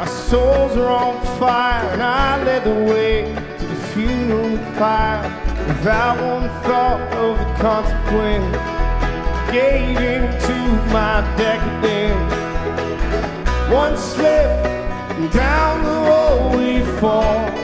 Our souls are on fire, and I led the way to the funeral pyre without one thought of the consequence. Gave into my decadence. One slip, and down the road we fall.